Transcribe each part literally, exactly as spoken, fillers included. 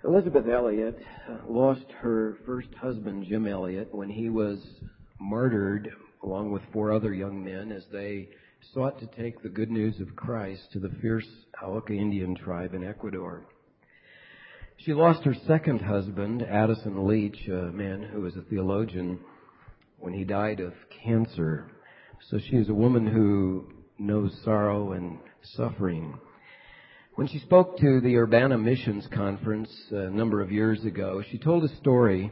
Elizabeth Elliot lost her first husband, Jim Elliot, when he was martyred along with four other young men as they sought to take the good news of Christ to the fierce Auca Indian tribe in Ecuador. She lost her second husband, Addison Leach, a man who was a theologian, when he died of cancer. So she is a woman who knows sorrow and suffering. When she spoke to the Urbana Missions Conference a number of years ago, she told a story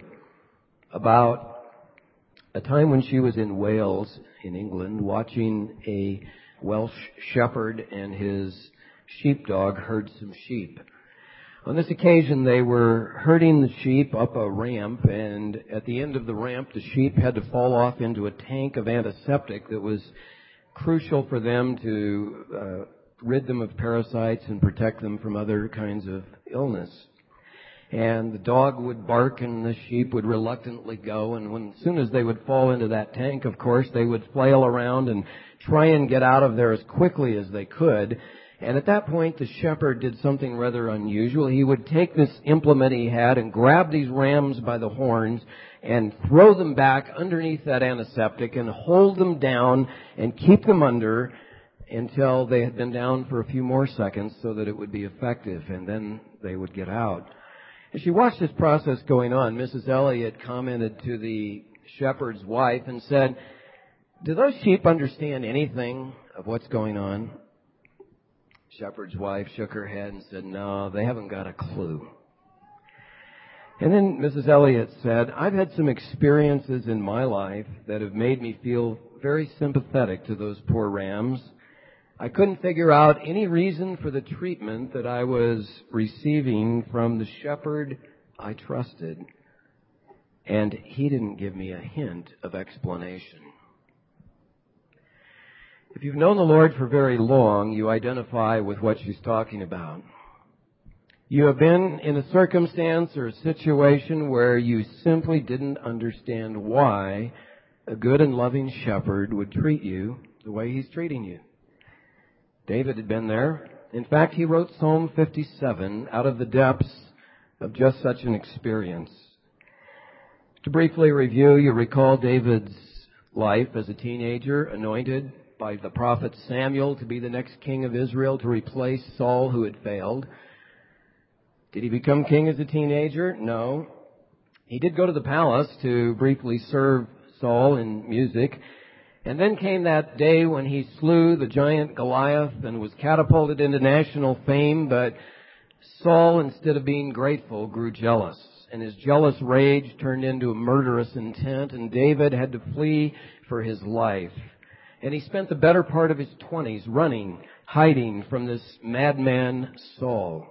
about a time when she was in Wales, in England, watching a Welsh shepherd and his sheepdog herd some sheep. On this occasion, they were herding the sheep up a ramp, and at the end of the ramp, the sheep had to fall off into a tank of antiseptic that was crucial for them to uh, rid them of parasites and protect them from other kinds of illness. And the dog would bark and the sheep would reluctantly go, and when, as soon as they would fall into that tank, of course, they would flail around and try and get out of there as quickly as they could. And at that point, the shepherd did something rather unusual. He would take this implement he had and grab these rams by the horns and throw them back underneath that antiseptic and hold them down and keep them under until they had been down for a few more seconds so that it would be effective, and then they would get out. As she watched this process going on, Missus Elliot commented to the shepherd's wife and said, "Do those sheep understand anything of what's going on?" Shepherd's wife shook her head and said, "No, they haven't got a clue." And then Missus Elliot said, "I've had some experiences in my life that have made me feel very sympathetic to those poor rams. I couldn't figure out any reason for the treatment that I was receiving from the shepherd I trusted, and he didn't give me a hint of explanation." If you've known the Lord for very long, you identify with what she's talking about. You have been in a circumstance or a situation where you simply didn't understand why a good and loving shepherd would treat you the way he's treating you. David had been there. In fact, he wrote Psalm fifty-seven out of the depths of just such an experience. To briefly review, you recall David's life as a teenager, anointed by the prophet Samuel to be the next king of Israel, to replace Saul, who had failed. Did he become king as a teenager? No. He did go to the palace to briefly serve Saul in music. And then came that day when he slew the giant Goliath and was catapulted into national fame. But Saul, instead of being grateful, grew jealous. And his jealous rage turned into a murderous intent. And David had to flee for his life. And he spent the better part of his twenties running, hiding from this madman Saul.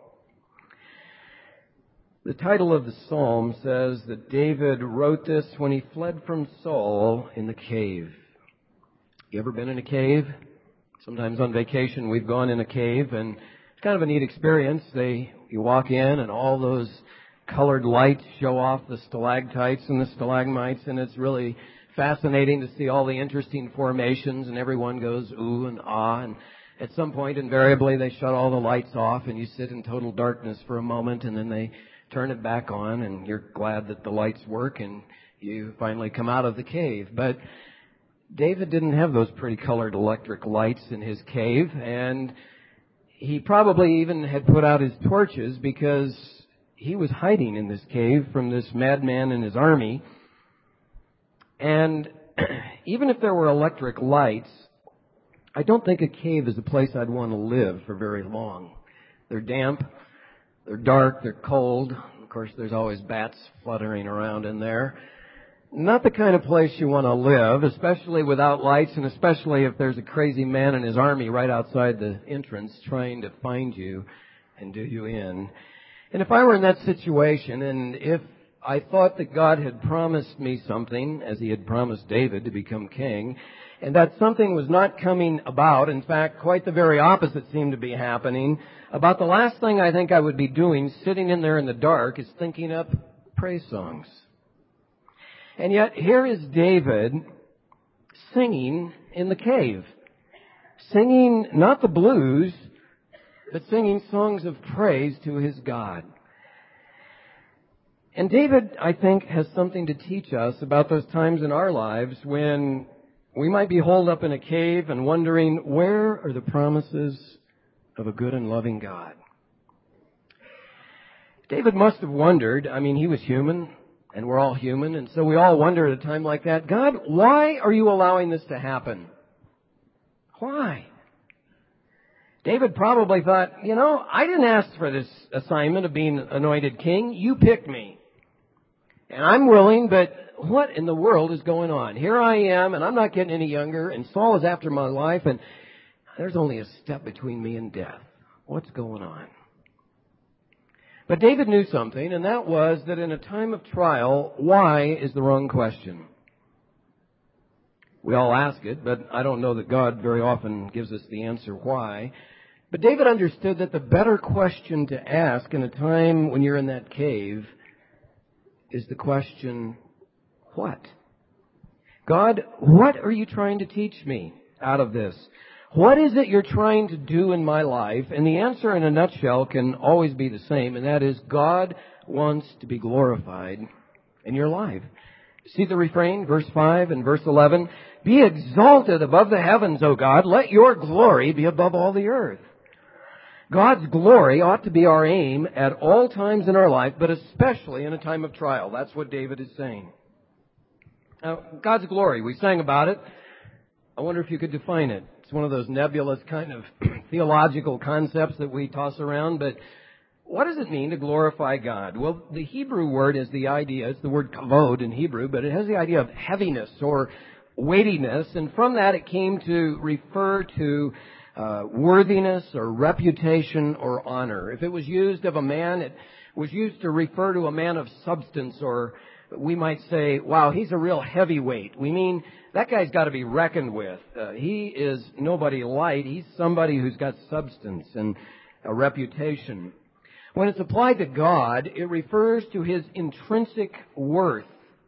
The title of the psalm says that David wrote this when he fled from Saul in the cave. You ever been in a cave? Sometimes on vacation we've gone in a cave, and it's kind of a neat experience. They, you walk in and all those colored lights show off the stalactites and the stalagmites, and it's really fascinating to see all the interesting formations, and everyone goes ooh and ah, and at some point invariably they shut all the lights off and you sit in total darkness for a moment, and then they turn it back on and you're glad that the lights work and you finally come out of the cave. But David didn't have those pretty colored electric lights in his cave, and he probably even had put out his torches because he was hiding in this cave from this madman and his army. And even if there were electric lights, I don't think a cave is a place I'd want to live for very long. They're damp, they're dark, they're cold. Of course, there's always bats fluttering around in there. Not the kind of place you want to live, especially without lights, and especially if there's a crazy man and his army right outside the entrance trying to find you and do you in. And if I were in that situation, and if I thought that God had promised me something, as he had promised David to become king, and that something was not coming about, in fact, quite the very opposite seemed to be happening, about the last thing I think I would be doing, sitting in there in the dark, is thinking up praise songs. And yet, here is David singing in the cave. Singing not the blues, but singing songs of praise to his God. And David, I think, has something to teach us about those times in our lives when we might be holed up in a cave and wondering, where are the promises of a good and loving God? David must have wondered. I mean, he was human, and we're all human, and so we all wonder at a time like that, God, why are you allowing this to happen? Why? David probably thought, you know, I didn't ask for this assignment of being anointed king. You picked me. And I'm willing, but what in the world is going on? Here I am, and I'm not getting any younger, and Saul is after my life, and there's only a step between me and death. What's going on? But David knew something, and that was that in a time of trial, why is the wrong question. We all ask it, but I don't know that God very often gives us the answer why. But David understood that the better question to ask in a time when you're in that cave is the question, what? God, what are you trying to teach me out of this? What is it you're trying to do in my life? And the answer in a nutshell can always be the same, and that is God wants to be glorified in your life. See the refrain, verse five and verse eleven? Be exalted above the heavens, O God. Let your glory be above all the earth. God's glory ought to be our aim at all times in our life, but especially in a time of trial. That's what David is saying. Now, God's glory, we sang about it. I wonder if you could define it. It's one of those nebulous kind of theological concepts that we toss around, but what does it mean to glorify God? Well, the Hebrew word is the idea, it's the word kavod in Hebrew, but it has the idea of heaviness or weightiness, and from that it came to refer to uh, worthiness or reputation or honor. If it was used of a man, it was used to refer to a man of substance, or we might say, wow, he's a real heavyweight. We mean that guy's got to be reckoned with. Uh, he is nobody light. He's somebody who's got substance and a reputation. When it's applied to God, it refers to His intrinsic worth,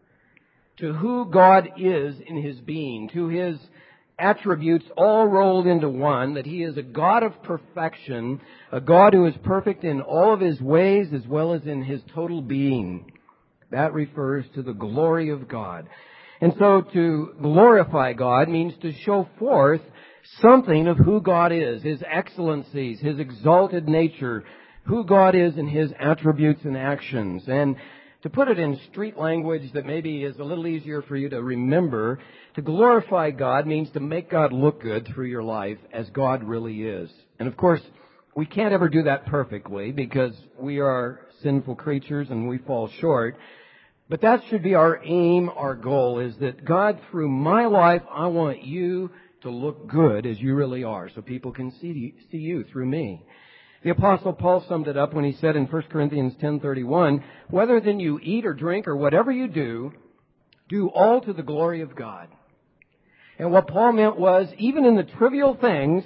to who God is in His being, to His attributes all rolled into one, that He is a God of perfection, a God who is perfect in all of His ways as well as in His total being. That refers to the glory of God. And so to glorify God means to show forth something of who God is, His excellencies, His exalted nature, who God is in His attributes and actions. And to put it in street language that maybe is a little easier for you to remember, to glorify God means to make God look good through your life as God really is. And of course, we can't ever do that perfectly because we are sinful creatures and we fall short. But that should be our aim, our goal, is that God, through my life, I want you to look good as you really are so people can see, see you through me. The Apostle Paul summed it up when he said in First Corinthians ten thirty-one, whether then you eat or drink or whatever you do, do all to the glory of God. And what Paul meant was, even in the trivial things,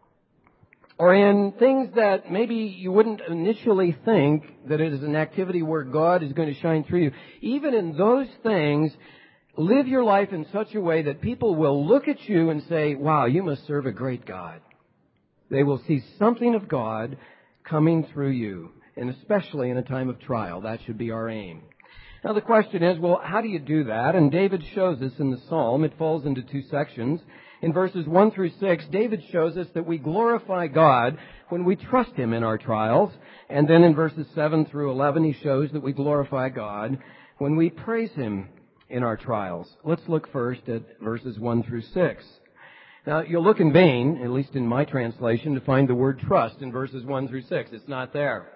or in things that maybe you wouldn't initially think that it is an activity where God is going to shine through you, even in those things, live your life in such a way that people will look at you and say, wow, you must serve a great God. They will see something of God coming through you, and especially in a time of trial. That should be our aim. Now the question is, well, how do you do that? And David shows us in the Psalm. It falls into two sections. In verses one through six, David shows us that we glorify God when we trust Him in our trials. And then in verses seven through eleven, he shows that we glorify God when we praise Him in our trials. Let's look first at verses one through six. Now, you'll look in vain, at least in my translation, to find the word trust in verses one through six. It's not there.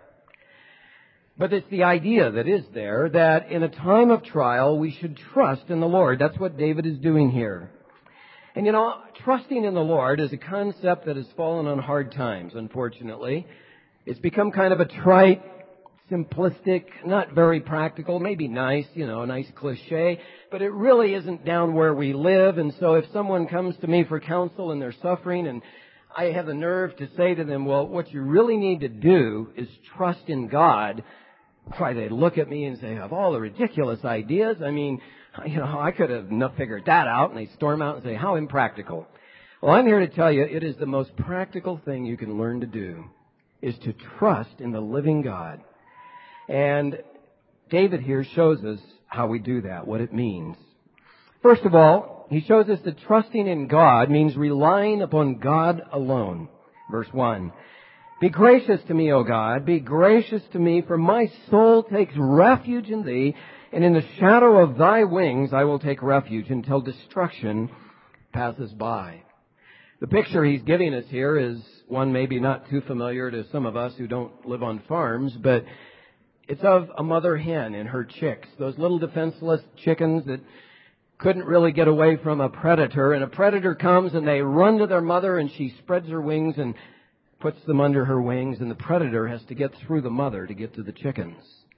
But it's the idea that is there, that in a time of trial, we should trust in the Lord. That's what David is doing here. And you know, trusting in the Lord is a concept that has fallen on hard times, unfortunately. It's become kind of a trite, simplistic, not very practical, maybe nice, you know, a nice cliche, but it really isn't down where we live. And so if someone comes to me for counsel and they're suffering and I have the nerve to say to them, well, what you really need to do is trust in God, why, they look at me and say, of all the ridiculous ideas, I mean, you know, I could have not figured that out, and they storm out and say, how impractical. Well, I'm here to tell you, it is the most practical thing you can learn to do, is to trust in the living God. And David here shows us how we do that, what it means. First of all, he shows us that trusting in God means relying upon God alone. Verse one, be gracious to me, O God, be gracious to me, for my soul takes refuge in thee, and in the shadow of thy wings I will take refuge until destruction passes by. The picture he's giving us here is one maybe not too familiar to some of us who don't live on farms, but it's of a mother hen and her chicks, those little defenseless chickens that couldn't really get away from a predator, and a predator comes and they run to their mother and she spreads her wings and puts them under her wings, and the predator has to get through the mother to get to the chickens.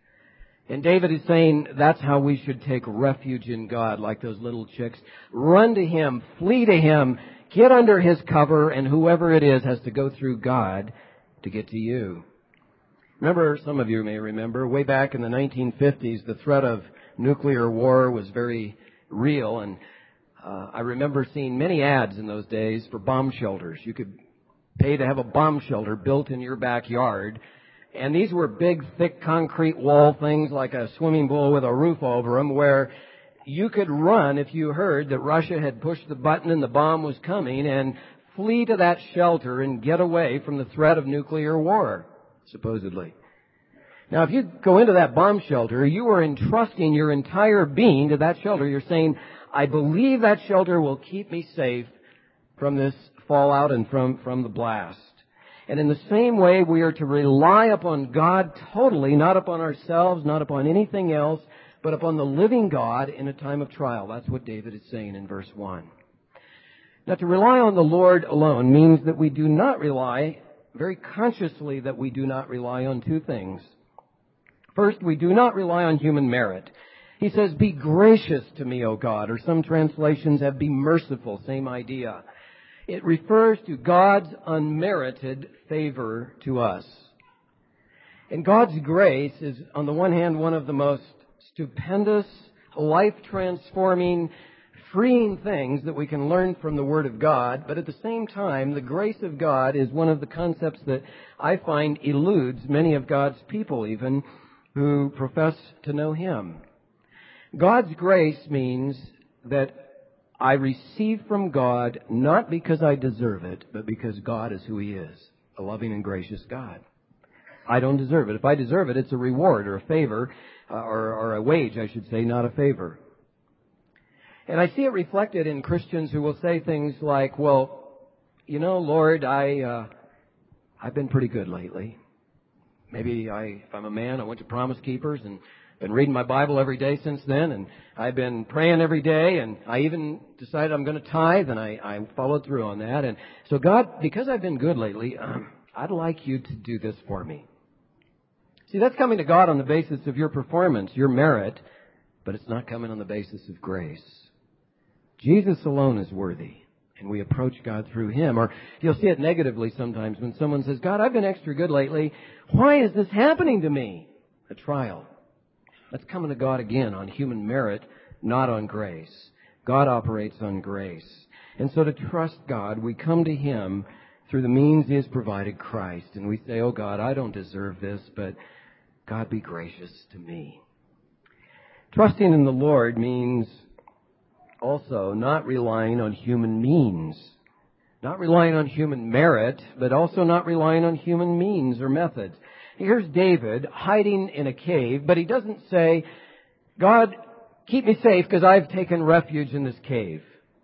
And David is saying that's how we should take refuge in God, like those little chicks. Run to Him, flee to Him, get under His cover, and whoever it is has to go through God to get to you. Remember, some of you may remember, way back in the nineteen fifties, the threat of nuclear war was very real, and uh, I remember seeing many ads in those days for bomb shelters. You could pay to have a bomb shelter built in your backyard, and these were big, thick concrete wall things like a swimming pool with a roof over them, where you could run if you heard that Russia had pushed the button and the bomb was coming, and flee to that shelter and get away from the threat of nuclear war, supposedly. Now, if you go into that bomb shelter, you are entrusting your entire being to that shelter. You're saying, I believe that shelter will keep me safe from this fallout and from, from the blast. And in the same way, we are to rely upon God totally, not upon ourselves, not upon anything else, but upon the living God in a time of trial. That's what David is saying in verse one. Now, to rely on the Lord alone means that we do not rely, very consciously that we do not rely on two things. First, we do not rely on human merit. He says, be gracious to me, O God, or some translations have be merciful, same idea. It refers to God's unmerited favor to us. And God's grace is, on the one hand, one of the most stupendous, life-transforming, freeing things that we can learn from the Word of God, but at the same time, the grace of God is one of the concepts that I find eludes many of God's people even, who profess to know Him. God's grace means that I receive from God not because I deserve it, but because God is who He is, a loving and gracious God. I don't deserve it. If I deserve it, it's a reward or a favor, uh, or, or a wage, I should say, not a favor. And I see it reflected in Christians who will say things like, well, you know, Lord, I, uh, I've been pretty good lately. Maybe I, if I'm a man, I went to Promise Keepers and been reading my Bible every day since then, and I've been praying every day, and I even decided I'm going to tithe, and I, I followed through on that. And so God, because I've been good lately, um, I'd like you to do this for me. See, that's coming to God on the basis of your performance, your merit, but it's not coming on the basis of grace. Jesus alone is worthy, and we approach God through Him. Or you'll see it negatively sometimes when someone says, God, I've been extra good lately. Why is this happening to me? A trial. That's coming to God again on human merit, not on grace. God operates on grace. And so to trust God, we come to Him through the means He has provided, Christ. And we say, oh God, I don't deserve this, but God be gracious to me. Trusting in the Lord means also not relying on human means. Not relying on human merit, but also not relying on human means or methods. Here's David hiding in a cave, but he doesn't say, God, keep me safe because I've taken refuge in this cave.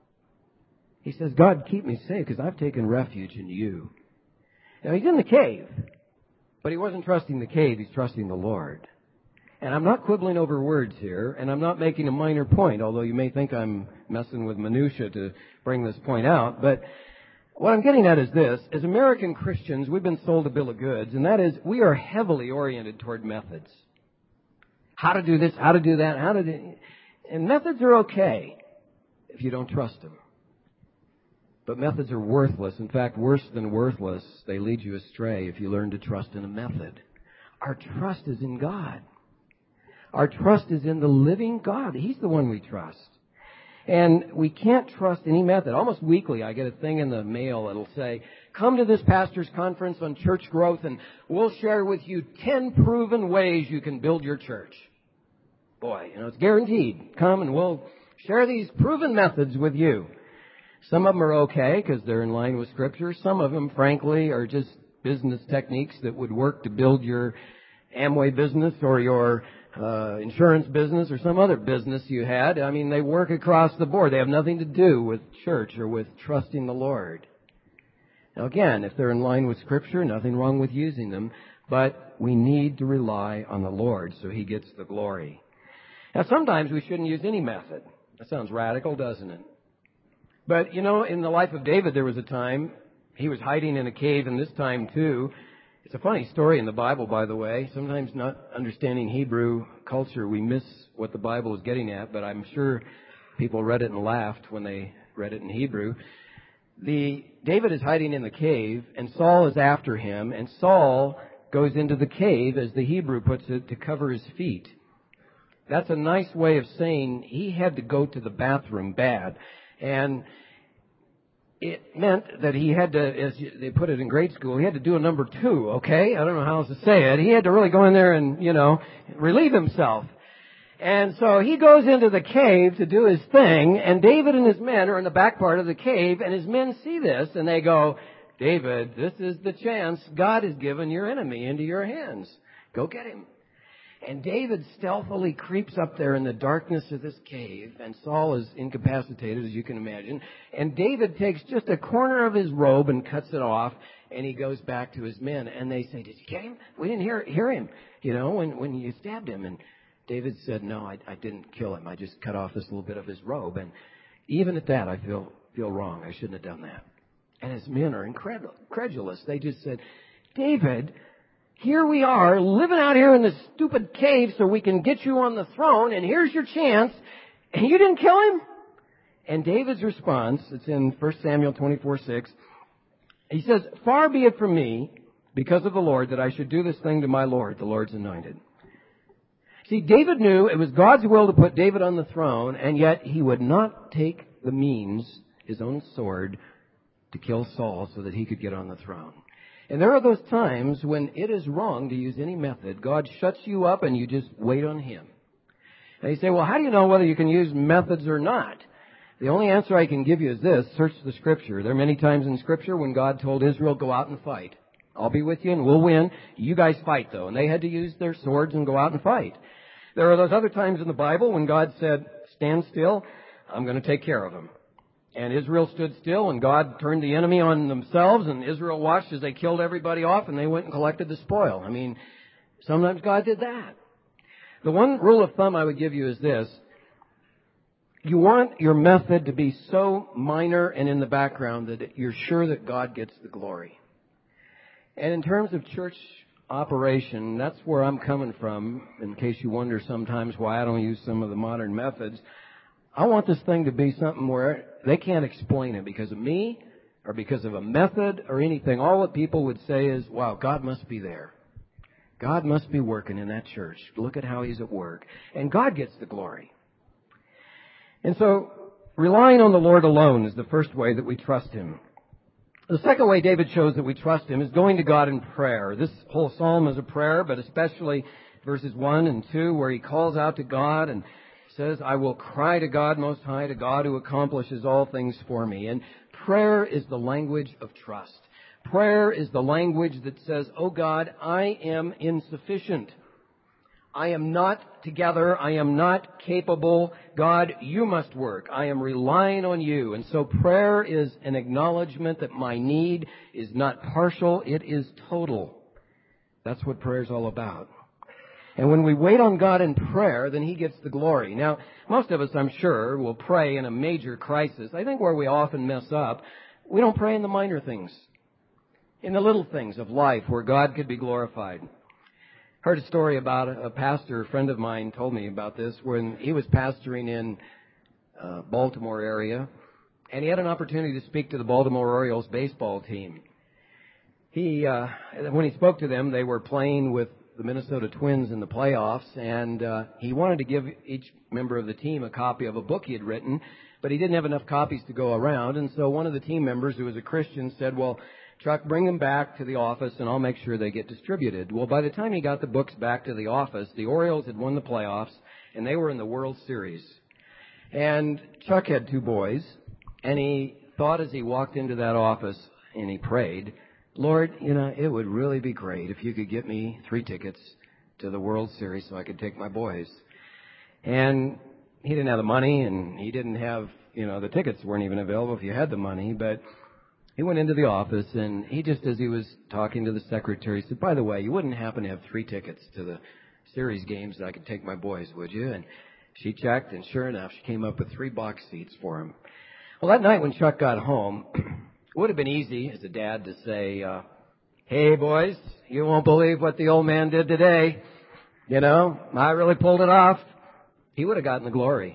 He says, God, keep me safe because I've taken refuge in you. Now, he's in the cave, but he wasn't trusting the cave, he's trusting the Lord. And I'm not quibbling over words here, and I'm not making a minor point, although you may think I'm messing with minutia to bring this point out. But what I'm getting at is this. As American Christians, we've been sold a bill of goods, and that is we are heavily oriented toward methods. How to do this, how to do that, how to do... And methods are okay if you don't trust them. But methods are worthless. In fact, worse than worthless, they lead you astray if you learn to trust in a method. Our trust is in God. Our trust is in the living God. He's the one we trust. And we can't trust any method. Almost weekly, I get a thing in the mail that'll say, come to this pastor's conference on church growth and we'll share with you ten proven ways you can build your church. boy, you know, it's guaranteed. Come and we'll share these proven methods with you. Some of them are okay because they're in line with Scripture. Some of them, frankly, are just business techniques that would work to build your Amway business or your uh, insurance business or some other business you had. I mean, they work across the board. They have nothing to do with church or with trusting the Lord. Now, again, if they're in line with Scripture, nothing wrong with using them, but we need to rely on the Lord so He gets the glory. Now, sometimes we shouldn't use any method. That sounds radical, doesn't it? But, you know, in the life of David, there was a time he was hiding in a cave, and this time, too. It's a funny story in the Bible, by the way. Sometimes not understanding Hebrew culture, we miss what the Bible is getting at, but I'm sure people read it and laughed when they read it in Hebrew. The David is hiding in the cave, and Saul is after him, and Saul goes into the cave, as the Hebrew puts it, to cover his feet. That's a nice way of saying he had to go to the bathroom bad. And it meant that he had to, as they put it in grade school, he had to do a number two, okay? I don't know how else to say it. He had to really go in there and, you know, relieve himself. And so he goes into the cave to do his thing, and David and his men are in the back part of the cave, and his men see this, and they go, David, this is the chance God has given your enemy into your hands. Go get him. And David stealthily creeps up there in the darkness of this cave, and Saul is incapacitated, as you can imagine. And David takes just a corner of his robe and cuts it off, and he goes back to his men. And they say, did you get him? We didn't hear hear him, you know, when, when you stabbed him. And David said, no, I, I didn't kill him. I just cut off this little bit of his robe. And even at that, I feel feel wrong. I shouldn't have done that. And his men are incredulous. They just said, David, here we are, living out here in this stupid cave so we can get you on the throne, and here's your chance, and you didn't kill him? And David's response, it's in First Samuel twenty-four six, he says, far be it from me, because of the Lord, that I should do this thing to my Lord, the Lord's anointed. See, David knew it was God's will to put David on the throne, and yet he would not take the means, his own sword, to kill Saul so that he could get on the throne. And there are those times when it is wrong to use any method. God shuts you up and you just wait on Him. And you say, well, how do you know whether you can use methods or not? The only answer I can give you is this: search the Scripture. There are many times in Scripture when God told Israel, go out and fight. I'll be with you and we'll win. You guys fight, though. And they had to use their swords and go out and fight. There are those other times in the Bible when God said, stand still, I'm going to take care of them. And Israel stood still, and God turned the enemy on themselves, and Israel watched as they killed everybody off, and they went and collected the spoil. I mean, sometimes God did that. The one rule of thumb I would give you is this: you want your method to be so minor and in the background that you're sure that God gets the glory. And in terms of church operation, that's where I'm coming from, in case you wonder sometimes why I don't use some of the modern methods. I want this thing to be something where they can't explain it because of me or because of a method or anything. All that people would say is, wow, God must be there. God must be working in that church. Look at how He's at work. And God gets the glory. And so, relying on the Lord alone is the first way that we trust Him. The second way David shows that we trust Him is going to God in prayer. This whole psalm is a prayer, but especially verses one and two, where he calls out to God and says, I will cry to God Most High, to God who accomplishes all things for me. And prayer is the language of trust. Prayer is the language that says, oh God, I am insufficient. I am not together. I am not capable. God, you must work. I am relying on you. And so prayer is an acknowledgement that my need is not partial. It is total. That's what prayer is all about. And when we wait on God in prayer, then He gets the glory. Now, most of us, I'm sure, will pray in a major crisis. I think where we often mess up, we don't pray in the minor things, in the little things of life where God could be glorified. Heard a story about a pastor, a friend of mine told me about this, when he was pastoring in uh, Baltimore area, and he had an opportunity to speak to the Baltimore Orioles baseball team. He, uh, when he spoke to them, they were playing with the Minnesota Twins in the playoffs, and uh, he wanted to give each member of the team a copy of a book he had written, but he didn't have enough copies to go around, and so one of the team members, who was a Christian, said, well, Chuck, bring them back to the office and I'll make sure they get distributed. Well, by the time he got the books back to the office, the Orioles had won the playoffs and they were in the World Series. And Chuck had two boys, and he thought as he walked into that office and he prayed, Lord, you know, it would really be great if you could get me three tickets to the World Series so I could take my boys. And he didn't have the money, and he didn't have, you know, the tickets weren't even available if you had the money, but he went into the office, and he just, as he was talking to the secretary, said, by the way, you wouldn't happen to have three tickets to the series games that I could take my boys, would you? And she checked, and sure enough, she came up with three box seats for him. Well, that night when Chuck got home, it would have been easy as a dad to say, uh, hey, boys, you won't believe what the old man did today. You know, I really pulled it off. He would have gotten the glory.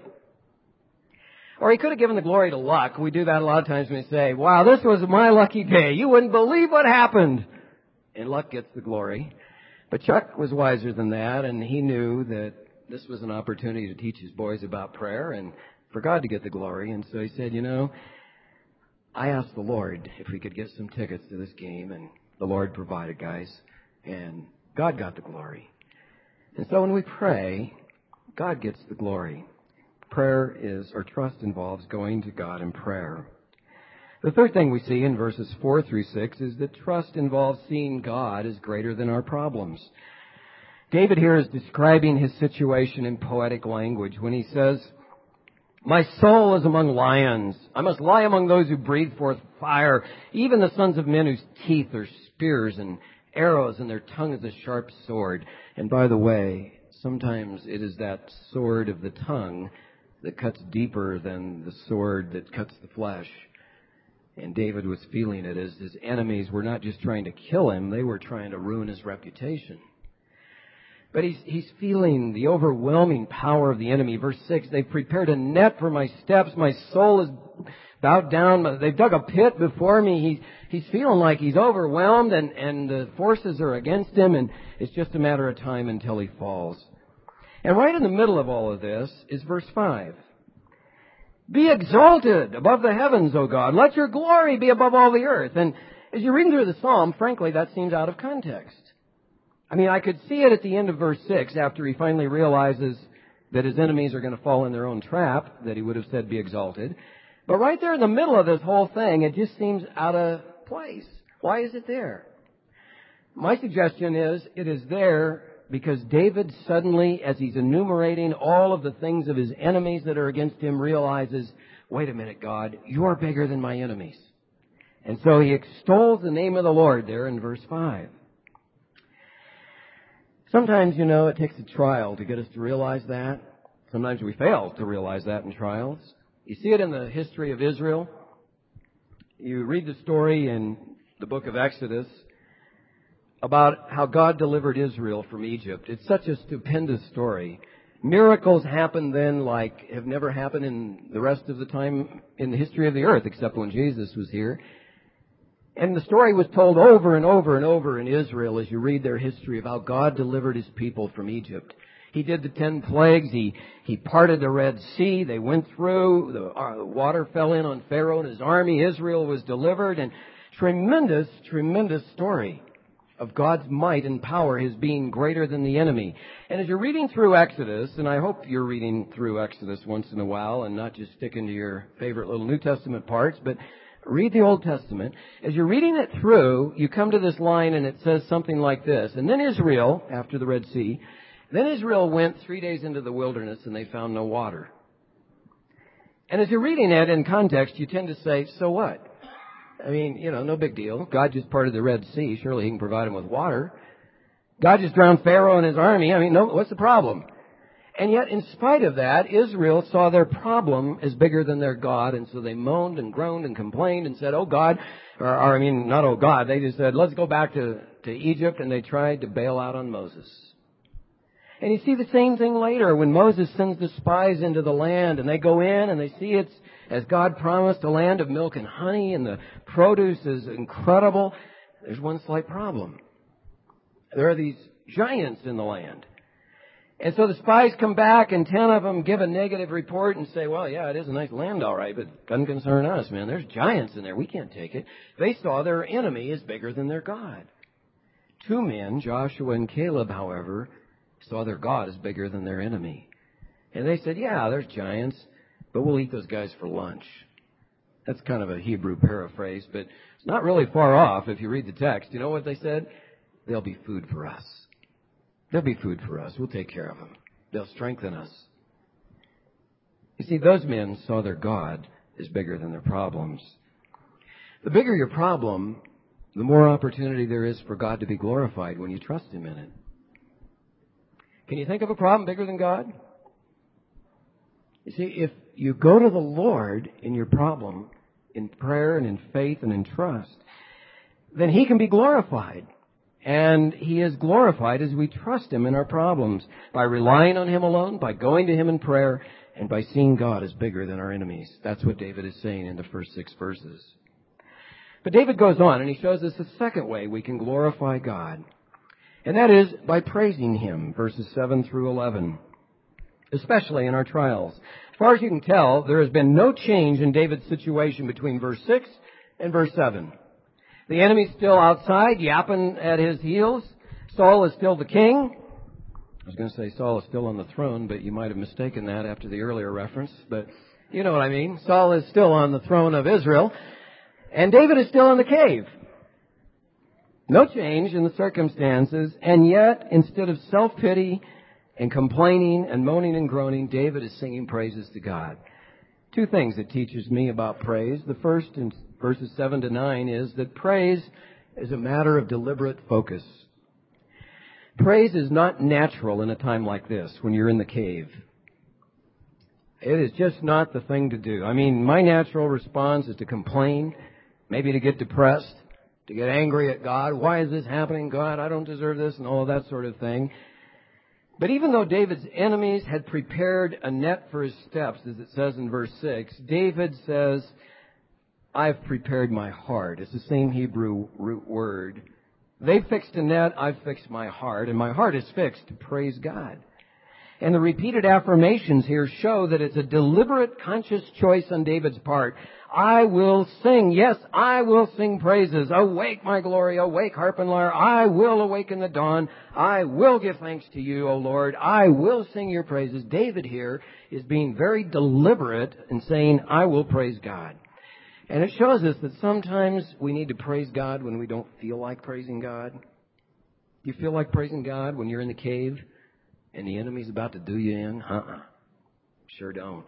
Or he could have given the glory to luck. We do that a lot of times when we say, wow, this was my lucky day. You wouldn't believe what happened. And luck gets the glory. But Chuck was wiser than that, and he knew that this was an opportunity to teach his boys about prayer and for God to get the glory. And so he said, you know, I asked the Lord if we could get some tickets to this game, and the Lord provided, guys, and God got the glory. And so when we pray, God gets the glory. Prayer is, or trust involves going to God in prayer. The third thing we see in verses four through six is that trust involves seeing God as greater than our problems. David here is describing his situation in poetic language when he says, my soul is among lions. I must lie among those who breathe forth fire, even the sons of men whose teeth are spears and arrows and their tongue is a sharp sword. And by the way, sometimes it is that sword of the tongue that cuts deeper than the sword that cuts the flesh. And David was feeling it as his enemies were not just trying to kill him, they were trying to ruin his reputation. But he's, he's feeling the overwhelming power of the enemy. Verse six, they've prepared a net for my steps. My soul is bowed down. They've dug a pit before me. He's, he's feeling like he's overwhelmed, and, and the forces are against him, and it's just a matter of time until he falls. And right in the middle of all of this is verse five. Be exalted above the heavens, O God. Let your glory be above all the earth. And as you're reading through the psalm, frankly, that seems out of context. I mean, I could see it at the end of verse six after he finally realizes that his enemies are going to fall in their own trap, that he would have said be exalted. But right there in the middle of this whole thing, it just seems out of place. Why is it there? My suggestion is it is there because David suddenly, as he's enumerating all of the things of his enemies that are against him, realizes, wait a minute, God, you're bigger than my enemies. And so he extols the name of the Lord there in verse five. Sometimes, you know, it takes a trial to get us to realize that. Sometimes we fail to realize that in trials. You see it in the history of Israel. You read the story in the book of Exodus about how God delivered Israel from Egypt. It's such a stupendous story. Miracles happen then like have never happened in the rest of the time in the history of the earth, except when Jesus was here. And the story was told over and over and over in Israel as you read their history of how God delivered His people from Egypt. He did the ten plagues. He, he parted the Red Sea. They went through. The uh, water fell in on Pharaoh and his army. Israel was delivered. And tremendous, tremendous story of God's might and power, His being greater than the enemy. And as you're reading through Exodus, and I hope you're reading through Exodus once in a while and not just sticking to your favorite little New Testament parts, but read the Old Testament. As you're reading it through, you come to this line and it says something like this. And then Israel, after the Red Sea, then Israel went three days into the wilderness and they found no water. And as you're reading it in context, you tend to say, so what? I mean, you know, no big deal. God just parted the Red Sea. Surely He can provide them with water. God just drowned Pharaoh and his army. I mean, no, what's the problem? And yet, in spite of that, Israel saw their problem as bigger than their God, and so they moaned and groaned and complained and said, oh God, or, or I mean, not oh God, they just said, let's go back to, to Egypt, and they tried to bail out on Moses. And you see the same thing later when Moses sends the spies into the land, and they go in and they see it's, as God promised, a land of milk and honey, and the produce is incredible. There's one slight problem. There are these giants in the land. And so the spies come back, and ten of them give a negative report and say, well, yeah, it is a nice land, all right, but it doesn't concern us, man. There's giants in there. We can't take it. They saw their enemy is bigger than their God. Two men, Joshua and Caleb, however, saw their God is bigger than their enemy. And they said, yeah, there's giants, but we'll eat those guys for lunch. That's kind of a Hebrew paraphrase, but it's not really far off if you read the text. You know what they said? They'll be food for us. They'll be food for us. We'll take care of them. They'll strengthen us. You see, those men saw their God is bigger than their problems. The bigger your problem, the more opportunity there is for God to be glorified when you trust Him in it. Can you think of a problem bigger than God? You see, if you go to the Lord in your problem, in prayer and in faith and in trust, then He can be glorified. And He is glorified as we trust Him in our problems, by relying on Him alone, by going to Him in prayer, and by seeing God as bigger than our enemies. That's what David is saying in the first six verses. But David goes on, and he shows us a second way we can glorify God. And that is by praising Him, verses seven through eleven, especially in our trials. As far as you can tell, there has been no change in David's situation between verse six and verse seven. The enemy's still outside, yapping at his heels. Saul is still the king. I was going to say Saul is still on the throne, but you might have mistaken that after the earlier reference. But you know what I mean. Saul is still on the throne of Israel. And David is still in the cave. No change in the circumstances. And yet, instead of self-pity and complaining and moaning and groaning, David is singing praises to God. Two things it teaches me about praise. The first, in verses seven to nine, is that praise is a matter of deliberate focus. Praise is not natural in a time like this, when you're in the cave. It is just not the thing to do. I mean, my natural response is to complain, maybe to get depressed, to get angry at God. Why is this happening, God? I don't deserve this, and all of that sort of thing. But even though David's enemies had prepared a net for his steps, as it says in verse six, David says, I've prepared my heart. It's the same Hebrew root word. They fixed a net, I've fixed my heart, and my heart is fixed to praise God. And the repeated affirmations here show that it's a deliberate, conscious choice on David's part. I will sing, yes, I will sing praises. Awake, my glory, awake, harp and lyre. I will awaken the dawn. I will give thanks to you, O Lord. I will sing your praises. David here is being very deliberate in saying, I will praise God. And it shows us that sometimes we need to praise God when we don't feel like praising God. You feel like praising God when you're in the cave and the enemy's about to do you in? Uh-uh. Sure don't.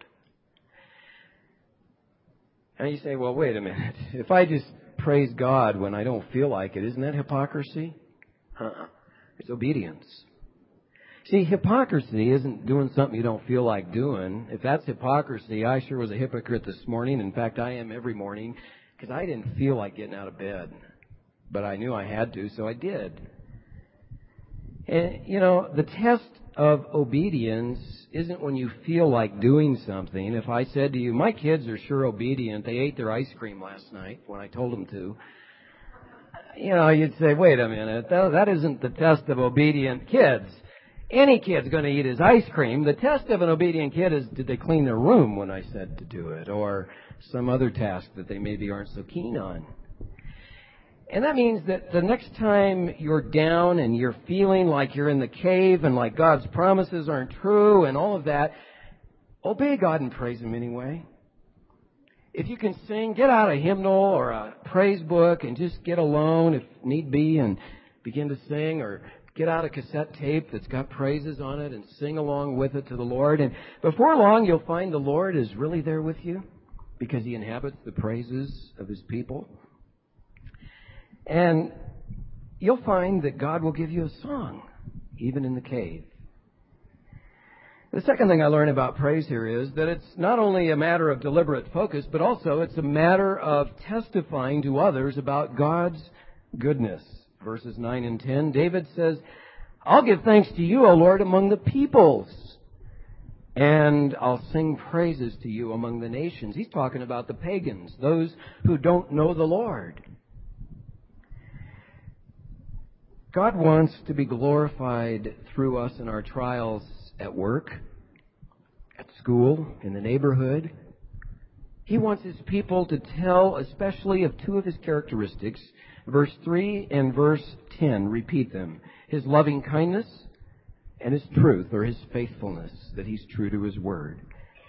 And you say, well, wait a minute. If I just praise God when I don't feel like it, isn't that hypocrisy? Uh-uh. It's obedience. See, hypocrisy isn't doing something you don't feel like doing. If that's hypocrisy, I sure was a hypocrite this morning. In fact, I am every morning, because I didn't feel like getting out of bed. But I knew I had to, so I did. And, you know, the test of obedience isn't when you feel like doing something. If I said to you, my kids are sure obedient. They ate their ice cream last night when I told them to. You know, you'd say, wait a minute, that, that isn't the test of obedient kids. Any kid's going to eat his ice cream. The test of an obedient kid is, did they clean their room when I said to do it? Or some other task that they maybe aren't so keen on. And that means that the next time you're down and you're feeling like you're in the cave and like God's promises aren't true and all of that, obey God and praise Him anyway. If you can sing, get out a hymnal or a praise book and just get alone if need be and begin to sing, or get out a cassette tape that's got praises on it and sing along with it to the Lord. And before long, you'll find the Lord is really there with you because He inhabits the praises of His people. And you'll find that God will give you a song, even in the cave. The second thing I learn about praise here is that it's not only a matter of deliberate focus, but also it's a matter of testifying to others about God's goodness. Verses nine and ten, David says, I'll give thanks to you, O Lord, among the peoples, and I'll sing praises to you among the nations. He's talking about the pagans, those who don't know the Lord. God wants to be glorified through us in our trials at work, at school, in the neighborhood. He wants his people to tell especially of two of his characteristics. Verse three and verse ten, repeat them. His loving kindness and his truth, or his faithfulness, that he's true to his word.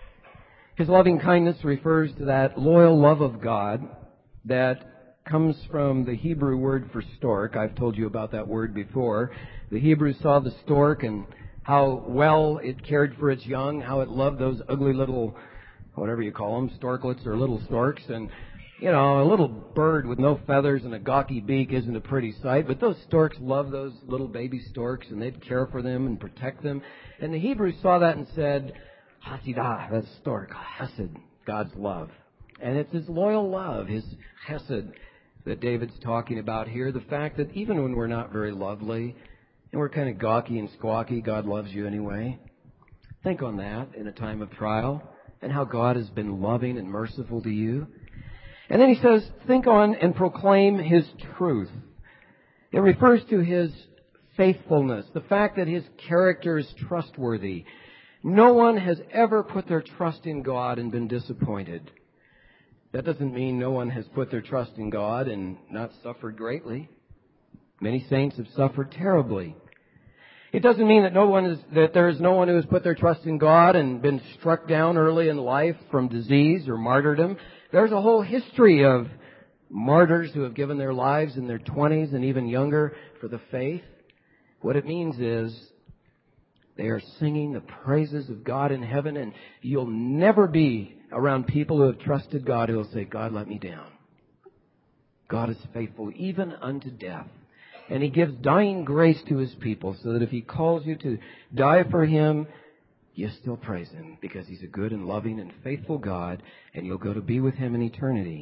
His loving kindness refers to that loyal love of God that comes from the Hebrew word for stork. I've told you about that word before. The Hebrews saw the stork and how well it cared for its young, how it loved those ugly little, whatever you call them, storklets or little storks. And, you know, a little bird with no feathers and a gawky beak isn't a pretty sight, but those storks love those little baby storks, and they'd care for them and protect them. And the Hebrews saw that and said, Hasidah, that's stork, Hesed, God's love. And it's his loyal love, his Hesed, that David's talking about here. The fact that even when we're not very lovely and we're kind of gawky and squawky, God loves you anyway. Think on that in a time of trial and how God has been loving and merciful to you. And then he says, think on and proclaim his truth. It refers to his faithfulness, the fact that his character is trustworthy. No one has ever put their trust in God and been disappointed. That doesn't mean no one has put their trust in God and not suffered greatly. Many saints have suffered terribly. It doesn't mean that no one is, that there is no one who has put their trust in God and been struck down early in life from disease or martyrdom. There's a whole history of martyrs who have given their lives in their twenties and even younger for the faith. What it means is they are singing the praises of God in heaven, and you'll never be around people who have trusted God who will say, God let me down. God is faithful even unto death. And he gives dying grace to his people so that if he calls you to die for him, you still praise him because he's a good and loving and faithful God, and you'll go to be with him in eternity.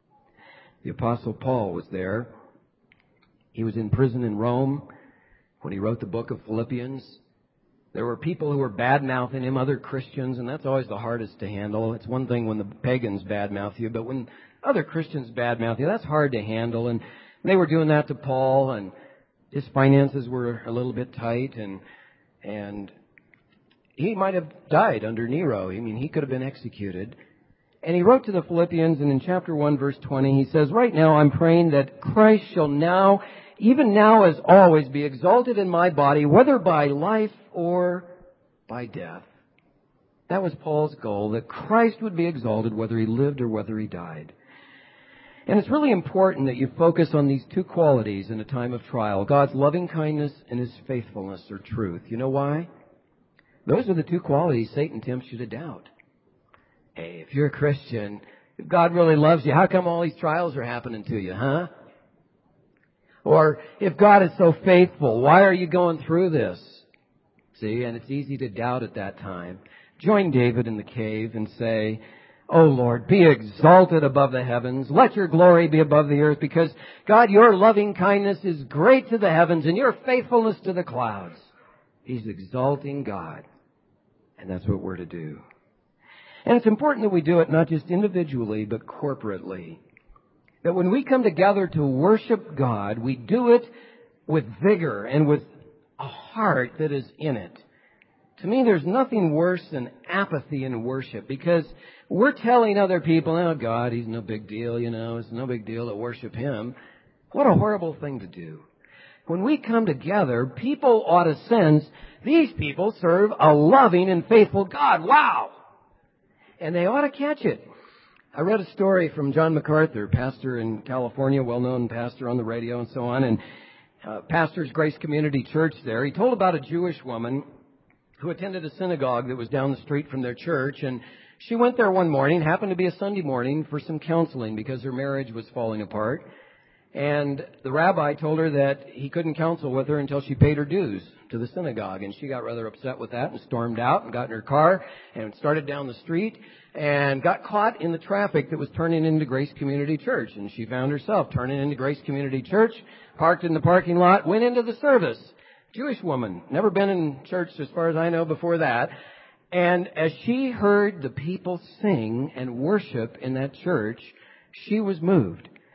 The Apostle Paul was there. He was in prison in Rome when he wrote the book of Philippians. There were people who were bad-mouthing him, other Christians, and that's always the hardest to handle. It's one thing when the pagans bad-mouth you, but when other Christians bad-mouth you, that's hard to handle. And they were doing that to Paul, and his finances were a little bit tight, and and he might have died under Nero. I mean, he could have been executed. And he wrote to the Philippians, and in chapter one, verse twenty, he says, right now I'm praying that Christ shall now, even now as always, be exalted in my body, whether by life or by death. That was Paul's goal, that Christ would be exalted whether he lived or whether he died. And it's really important that you focus on these two qualities in a time of trial, God's loving kindness and his faithfulness or truth. You know why? Those are the two qualities Satan tempts you to doubt. Hey, if you're a Christian, if God really loves you, how come all these trials are happening to you, huh? Or if God is so faithful, why are you going through this? See, and it's easy to doubt at that time. Join David in the cave and say, O Lord, be exalted above the heavens. Let your glory be above the earth, because, God, your loving kindness is great to the heavens and your faithfulness to the clouds. He's exalting God. And that's what we're to do. And it's important that we do it not just individually, but corporately. That when we come together to worship God, we do it with vigor and with a heart that is in it. To me, there's nothing worse than apathy in worship, because we're telling other people, oh, God, he's no big deal, you know, it's no big deal to worship him. What a horrible thing to do. When we come together, people ought to sense these people serve a loving and faithful God. Wow! And they ought to catch it. I read a story from John MacArthur, pastor in California, well-known pastor on the radio and so on, and uh, pastor's Grace Community Church there. He told about a Jewish woman who attended a synagogue that was down the street from their church, and she went there one morning, happened to be a Sunday morning, for some counseling because her marriage was falling apart. And the rabbi told her that he couldn't counsel with her until she paid her dues to the synagogue. And she got rather upset with that and stormed out and got in her car and started down the street and got caught in the traffic that was turning into Grace Community Church. And she found herself turning into Grace Community Church, parked in the parking lot, went into the service. Jewish woman, never been in church as far as I know before that. And as she heard the people sing and worship in that church, she was moved.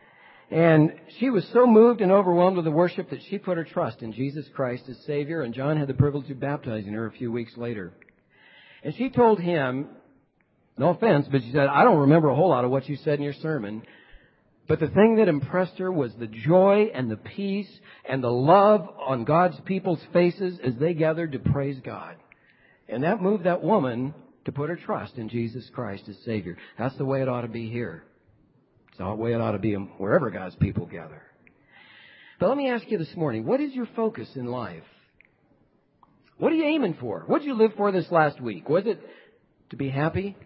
And she was so moved and overwhelmed with the worship that she put her trust in Jesus Christ as Savior, and John had the privilege of baptizing her a few weeks later. And she told him, no offense, but she said, I don't remember a whole lot of what you said in your sermon, but the thing that impressed her was the joy and the peace and the love on God's people's faces as they gathered to praise God. And that moved that woman to put her trust in Jesus Christ as Savior. That's the way it ought to be here. It's the way it ought to be wherever God's people gather. But let me ask you this morning, what is your focus in life? What are you aiming for? What did you live for this last week? Was it to be happy?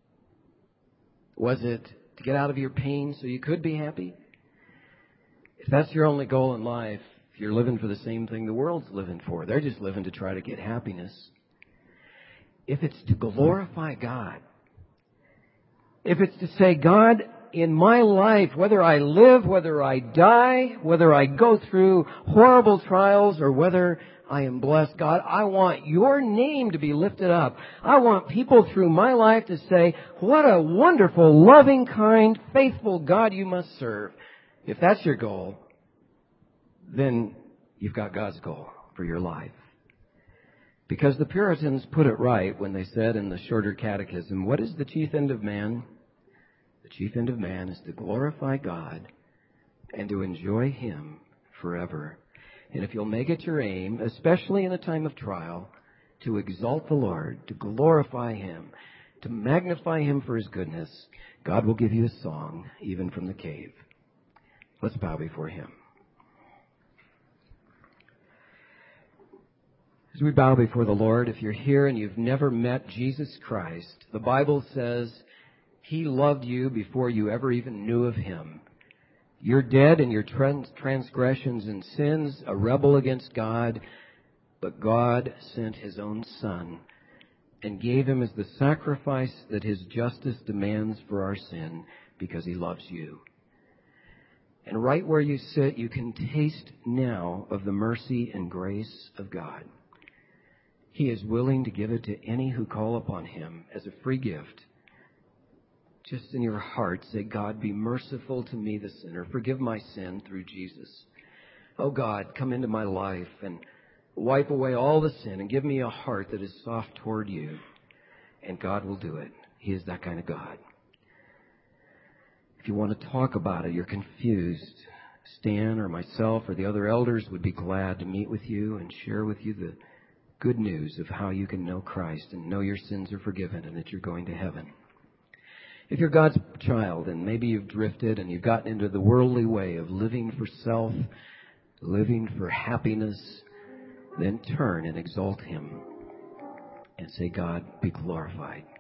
Was it to get out of your pain so you could be happy? If that's your only goal in life, you're living for the same thing the world's living for. They're just living to try to get happiness. If it's to glorify God, if it's to say, God, in my life, whether I live, whether I die, whether I go through horrible trials, or whether I am blessed, God, I want your name to be lifted up. I want people through my life to say, what a wonderful, loving, kind, faithful God you must serve. If that's your goal, then you've got God's goal for your life. Because the Puritans put it right when they said in the Shorter Catechism, what is the chief end of man? The chief end of man is to glorify God and to enjoy Him forever. And if you'll make it your aim, especially in a time of trial, to exalt the Lord, to glorify Him, to magnify Him for His goodness, God will give you a song even from the cave. Let's bow before Him. As we bow before the Lord, if you're here and you've never met Jesus Christ, the Bible says He loved you before you ever even knew of Him. You're dead in your trans- transgressions and sins, a rebel against God, but God sent His own Son and gave Him as the sacrifice that His justice demands for our sin because He loves you. And right where you sit, you can taste now of the mercy and grace of God. He is willing to give it to any who call upon Him as a free gift. Just in your heart, say, God, be merciful to me, the sinner. Forgive my sin through Jesus. Oh, God, come into my life and wipe away all the sin and give me a heart that is soft toward you. And God will do it. He is that kind of God. If you want to talk about it, you're confused, Stan or myself or the other elders would be glad to meet with you and share with you the good news of how you can know Christ and know your sins are forgiven and that you're going to heaven. If you're God's child and maybe you've drifted and you've gotten into the worldly way of living for self, living for happiness, then turn and exalt Him and say, God, be glorified.